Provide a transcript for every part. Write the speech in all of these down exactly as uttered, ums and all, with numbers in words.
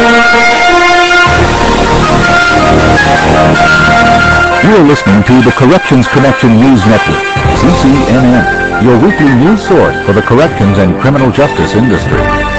You are listening to the Corrections Connection News Network, C C N N, your weekly news source for the corrections and criminal justice industry.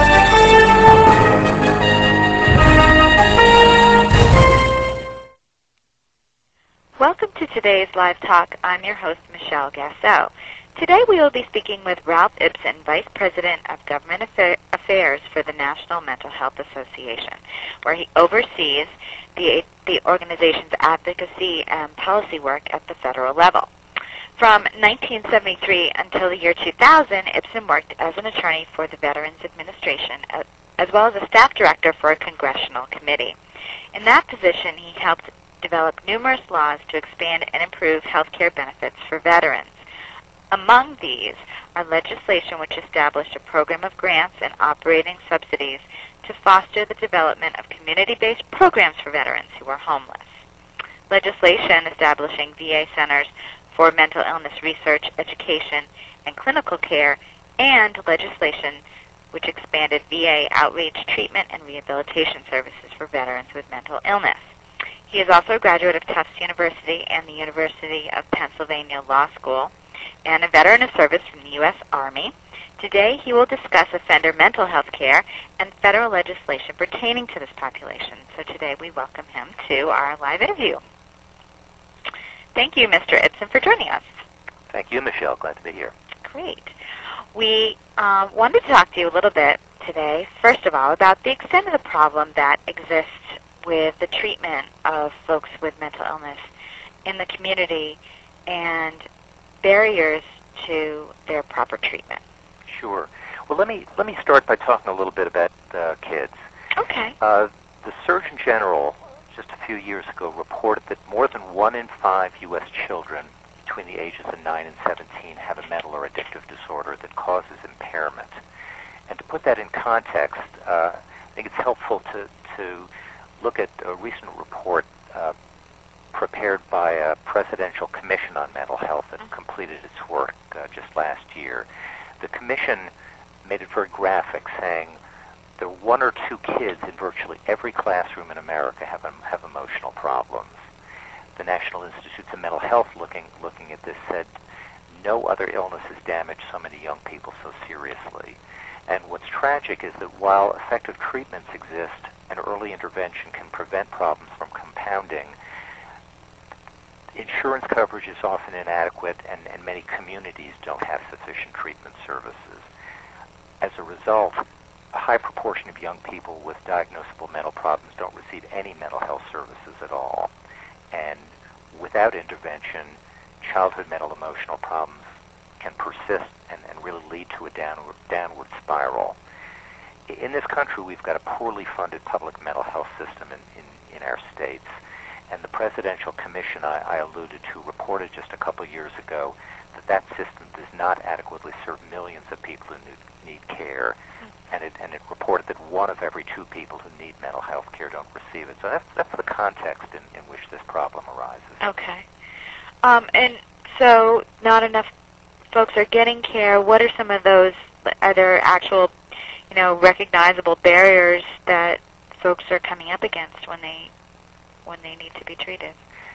Welcome to today's Live Talk. I'm your host, Michelle Gasso. Today we will be speaking with Ralph Ibsen, Vice President of Government Affa- Affairs for the National Mental Health Association, where he oversees the, the organization's advocacy and policy work at the federal level. From nineteen seventy-three until the year two thousand, Ibsen worked as an attorney for the Veterans Administration, as well as a staff director for a congressional committee. In that position, he helped develop numerous laws to expand and improve health care benefits for veterans. Among these are legislation which established a program of grants and operating subsidies to foster the development of community-based programs for veterans who are homeless. Legislation establishing V A centers for mental illness research, education, and clinical care, and legislation which expanded V A outreach, treatment, and rehabilitation services for veterans with mental illness. He is also a graduate of Tufts University and the University of Pennsylvania Law School, and a veteran of service from the U S Army. Today, he will discuss offender mental health care and federal legislation pertaining to this population. So today, we welcome him to our live interview. Thank you, Mister Ibsen, for joining us. Thank you, Michelle. Glad to be here. Great. We uh, wanted to talk to you a little bit today, first of all, about the extent of the problem that exists with the treatment of folks with mental illness in the community and barriers to their proper treatment. Sure. Well, let me let me start by talking a little bit about uh, kids. Okay. Uh, the Surgeon General just a few years ago reported that more than one in five U S children between the ages of nine and seventeen have a mental or addictive disorder that causes impairment. And to put that in context, uh, I think it's helpful to to look at a recent report uh, prepared by a Presidential Commission on Mental Health that completed its work uh, just last year. The commission made it very graphic, saying that one or two kids in virtually every classroom in America have, um, have emotional problems. The National Institutes of Mental Health, looking, looking at this, said no other illness has damaged so many young people so seriously. And what's tragic is that while effective treatments exist and early intervention can prevent problems from compounding, insurance coverage is often inadequate, and, and many communities don't have sufficient treatment services. As a result, a high proportion of young people with diagnosable mental problems don't receive any mental health services at all. And without intervention, childhood mental emotional problems can persist and, and really lead to a downward, downward spiral. In this country, we've got a poorly funded public mental health system in, in, in our states. And the Presidential Commission I, I alluded to reported just a couple years ago that that system does not adequately serve millions of people who need, need care. And it, and it reported that one of every two people who need mental health care don't receive it. So that's, that's the context in, in which this problem arises. Okay. Um, and so not enough folks are getting care. What are some of those, are there actual, you know, recognizable barriers that folks are coming up against when they when they need to be treated?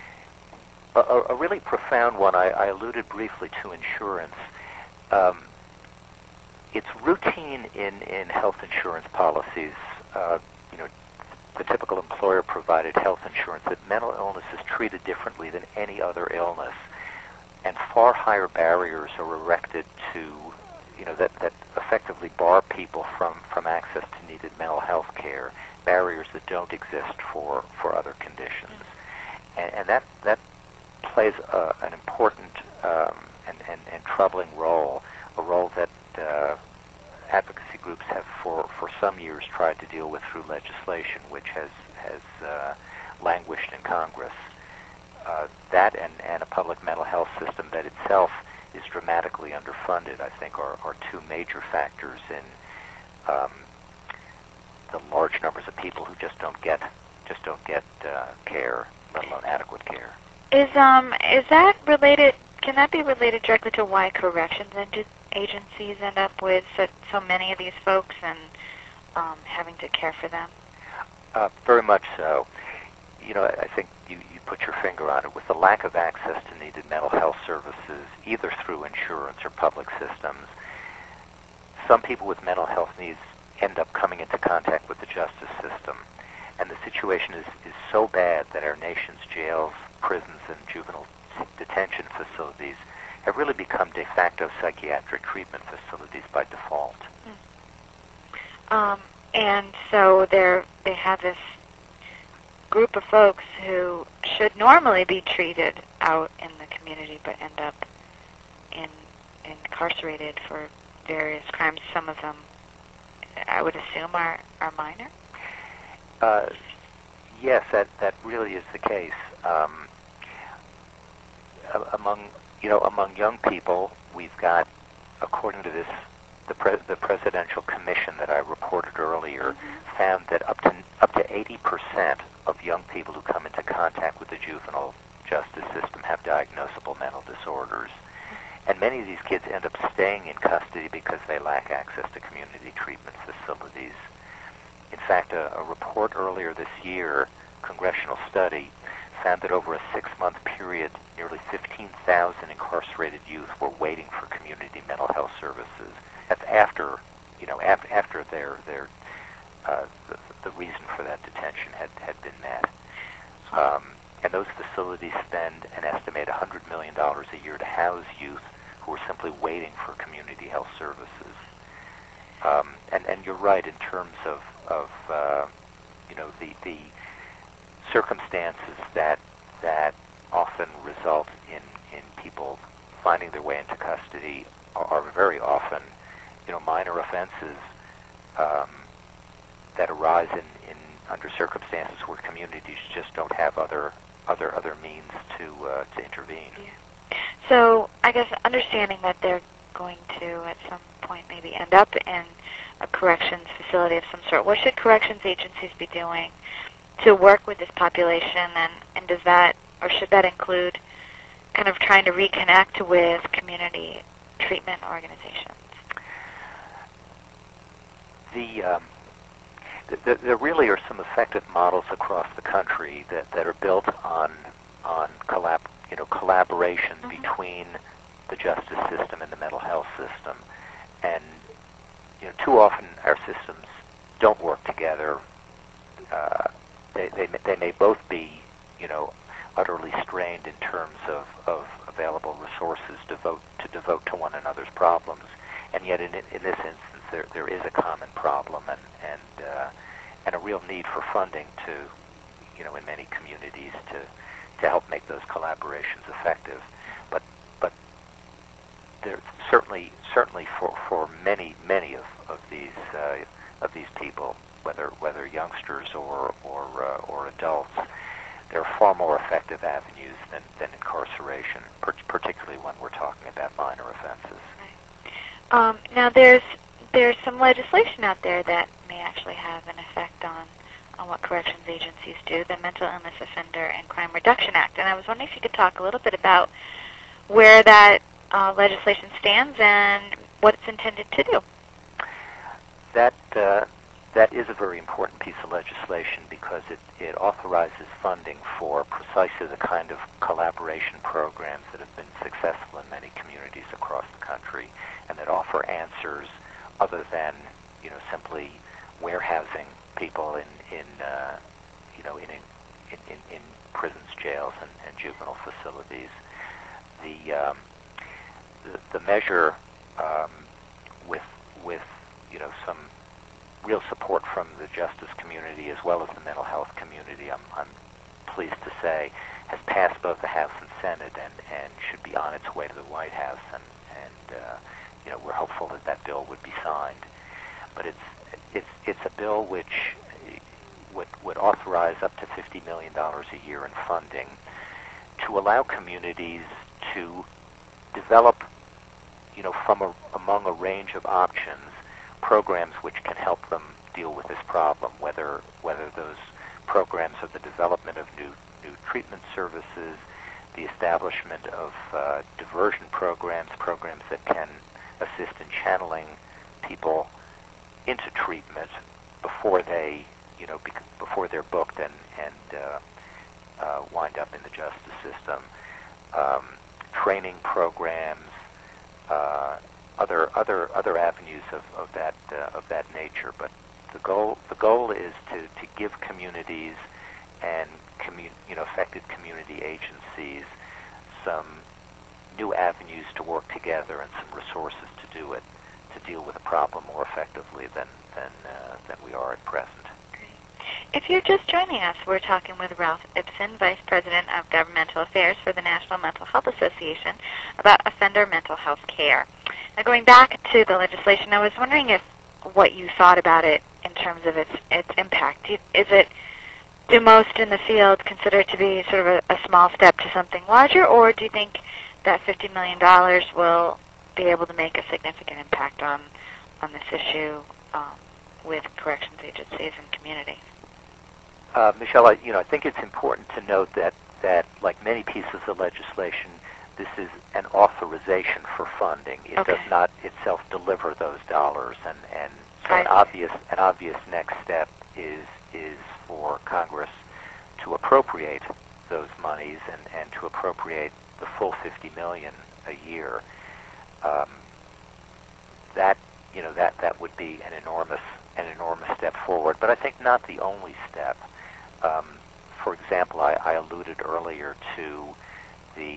A, a really profound one, I, I alluded briefly to insurance. Um, it's routine in, in health insurance policies, uh, you know, the typical employer-provided health insurance, that mental illness is treated differently than any other illness, and far higher barriers are erected to, you know, that, that effectively bar people from, from access to needed mental health care, barriers that don't exist for, for other conditions. And, and that, that plays a, an important um, and, and, and troubling role, a role that uh, advocacy groups have for, for some years tried to deal with through legislation, which has, has uh, languished in Congress. Uh, that and, and a public mental health system that itself is dramatically underfunded, I think, are, are two major factors in um, the large numbers of people who just don't get just don't get uh, care, let alone adequate care. Is um is that related? Can that be related directly to why corrections agencies end up with so, so many of these folks and um, having to care for them? Uh, very much so. You know, I think you, you put your finger on it. With the lack of access to needed mental health services, either through insurance or public systems, some people with mental health needs end up coming into contact with the justice system. And the situation is, is so bad that our nation's jails, prisons, and juvenile detention facilities have really become de facto psychiatric treatment facilities by default. Um, and so they're, they have this group of folks who should normally be treated out in the community but end up in, incarcerated for various crimes. Some of them, I would assume, are, are minor? Uh, yes, that, that really is the case. Um, among, you know, among young people, we've got, according to this, the, pre the Presidential Commission that I reported earlier, mm-hmm. found that up to, up to eighty percent of young people who come into contact with the juvenile justice system have diagnosable mental disorders. And many of these kids end up staying in custody because they lack access to community treatment facilities. In fact, a, a report earlier this year, congressional study, found that over a six-month period, nearly fifteen thousand incarcerated youth were waiting for community mental health services. That's after, you know, after, after their their uh, the, the reason for that detention had had been met. Um, and those facilities spend an estimated one hundred million dollars a year to house youth who are simply waiting for community health services. Um, and, and you're right in terms of, of uh, you know, the, the circumstances that that often result in, in people finding their way into custody are, are very often, you know, minor offenses um, that arise in, in under circumstances where communities just don't have other other other means to uh, to intervene. Yeah. So I guess understanding that they're going to at some point maybe end up in a corrections facility of some sort, what should corrections agencies be doing to work with this population, and, and does that, or should that include kind of trying to reconnect with community treatment organizations? The, um, the there really are some effective models across the country that, that are built on on collab, you know, collaboration mm-hmm. between the justice system and the mental health system, and you know, too often our systems don't work together. Uh, they, they they may both be, you know, utterly strained in terms of, of available resources to devote to devote to one another's problems, and yet in in this instance there there is a common problem and and uh, and a real need for funding to, you know, in many communities to to help make those collaborations effective. But but there certainly certainly for, for many many of, of these uh, of these people, whether whether youngsters or or uh, or adults, there are far more effective avenues than, than incarceration, per particularly when we're talking about minor offenses. Right. Um, now there's there's some legislation out there that may actually have an effect on on what corrections agencies do, the Mental Illness Offender and Crime Reduction Act. And I was wondering if you could talk a little bit about where that uh, legislation stands and what it's intended to do. That uh, that is a very important piece of legislation because it, it authorizes funding for precisely the kind of collaboration programs that have been successful in many communities across the country and that offer answers other than, you know, simply warehousing people in, in uh, you know, in, in, in, in prisons, jails, and, and juvenile facilities. The, um, the, the measure um, with, with, you know, some real support from the justice community as well as the mental health community, I'm, I'm pleased to say, has passed both the House and Senate and, and should be on its way to the White House. And, and uh, you know, we're hopeful that that bill would be signed. But it's it's it's a bill which would would authorize up to fifty million dollars a year in funding to allow communities to develop, you know, from a, among a range of options, programs which can help them deal with this problem. Whether whether those programs are the development of new new treatment services, the establishment of uh, diversion programs, programs that can assist in channeling people into treatment before they, you know, bec- before they're booked and and uh, uh, wind up in the justice system. Um, training programs, uh, other other other avenues of, of that uh, of that nature. But the goal the goal is to, to give communities and commu- you know affected community agencies some new avenues to work together and some resources to do it, to deal with a problem more effectively than than uh, than we are at present. If you're just joining us, we're talking with Ralph Ipson, Vice President of Governmental Affairs for the National Mental Health Association, about offender mental health care. Now, going back to the legislation, I was wondering if what you thought about it in terms of its its impact. Is it, do most in the field consider it to be sort of a, a small step to something larger, or do you think that fifty million dollars will be able to make a significant impact on on this issue um, with corrections agencies and community? Uh, Michelle, I, you know, I think it's important to note that, that, like many pieces of legislation, this is an authorization for funding. It Okay. does not itself deliver those dollars, and, and so I an see. obvious an obvious next step is is for Congress to appropriate those monies and, and to appropriate the full fifty million dollars a year. Um, that you know that that would be an enormous an enormous step forward, but I think not the only step. Um, for example, I, I alluded earlier to the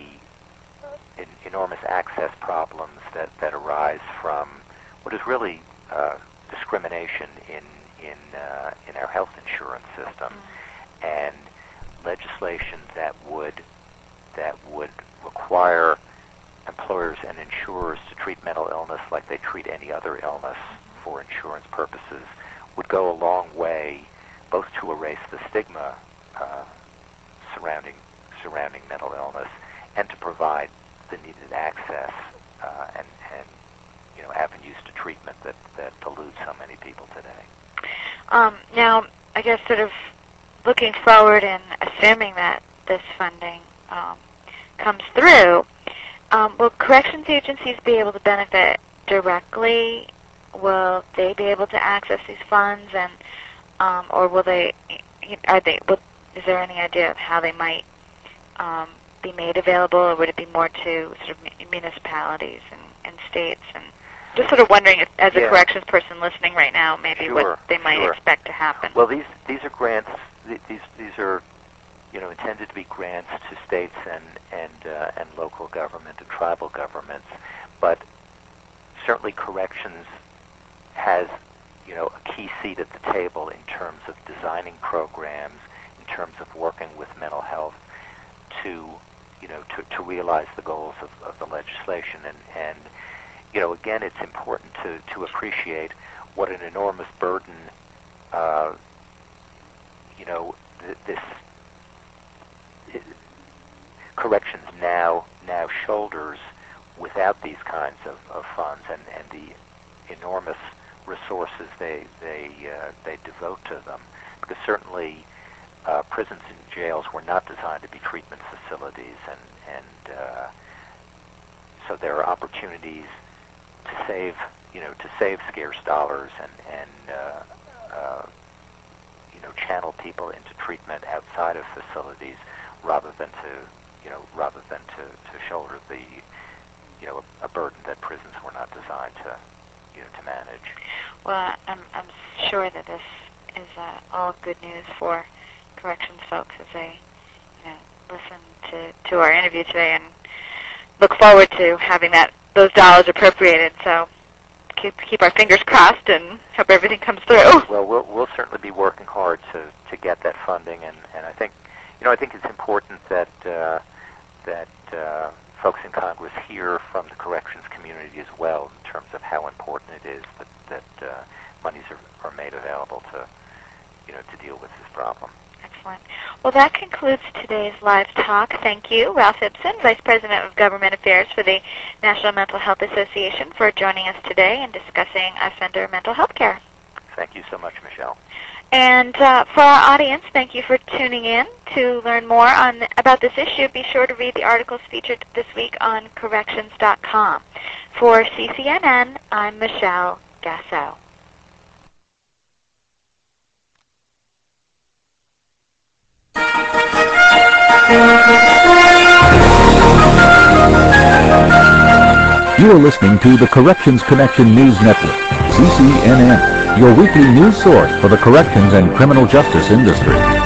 en- enormous access problems that, that arise from what is really uh, discrimination in in uh, in our health insurance system, Mm-hmm. and legislation that would that would require employers and insurers to treat mental illness like they treat any other illness for insurance purposes would go a long way, both to erase the stigma uh, surrounding surrounding mental illness and to provide the needed access uh, and, and you know avenues to treatment that, that elude so many people today. Um, now, I guess sort of looking forward and assuming that this funding um, comes through, um, will corrections agencies be able to benefit directly? Will they be able to access these funds, and um, or will they? Are they? Will, is there any idea of how they might um, be made available, or would it be more to sort of municipalities and, and states? And just sort of wondering, if, as a Yeah. corrections person listening right now, maybe Sure, what they might sure. expect to happen. Well, these these are grants. th- These these are you know intended to be grants to states and and uh, and local government and tribal governments, but certainly corrections has you know a key seat at the table in terms of designing programs, in terms of working with mental health to you know to, to realize the goals of, of the legislation. And and you know again, it's important to to appreciate what an enormous burden uh, you know th- this it, corrections now now shoulders without these kinds of, of funds and, and the enormous resources they they uh, they devote to them, because certainly uh, prisons and jails were not designed to be treatment facilities, and and uh, so there are opportunities to save you know to save scarce dollars and and uh, uh, you know channel people into treatment outside of facilities rather than to you know rather than to, to shoulder the you know a, a burden that prisons were not designed to you know to manage. Well, I'm, I'm sure that this is uh, all good news for corrections folks as they you know, listen to, to our interview today and look forward to having that those dollars appropriated. So keep keep our fingers crossed and hope everything comes through. Well, we'll we'll certainly be working hard to, to get that funding, and, and I think you know I think it's important that uh, that uh, folks in Congress hear from the corrections community as well in terms of how important it is that that uh, monies are, are made available to you know to deal with this problem. Excellent. Well, that concludes today's live talk. Thank you, Ralph Ipson, Vice President of Government Affairs for the National Mental Health Association, for joining us today and discussing offender mental health care. Thank you so much, Michelle. And uh, for our audience, thank you for tuning in. To learn more on about this issue, be sure to read the articles featured this week on corrections dot com. For C C N N, I'm Michelle Gasso. You are listening to the Corrections Connection News Network, C C N N, your weekly news source for the corrections and criminal justice industry.